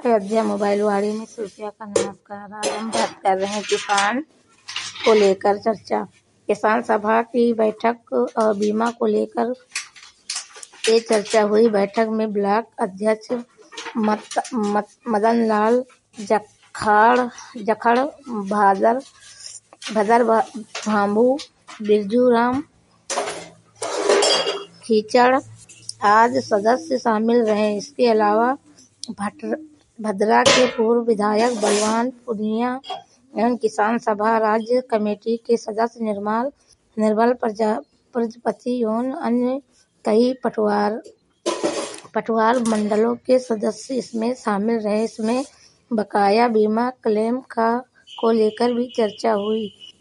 Ayodhya mobile वाड़ी में सूर्या का नमस्कार। आज हम बात कर रहे हैं किसान को लेकर चर्चा। किसान सभा की बैठक और बीमा को लेकर ये चर्चा हुई। बैठक में ब्लॉक अध्यक्ष मदन लाल जखड़, भदर भांभू, बिरजू राम खीचड़ आदि सदस्य शामिल रहे। इसके अलावा भदरा के पूर्व विधायक बलवान पुनिया एवं किसान सभा राज्य कमेटी के सदस्य निर्मल प्रजापति एवं अन्य कई पटवार मंडलों के सदस्य इसमें शामिल रहे। इसमें बकाया बीमा क्लेम को लेकर भी चर्चा हुई।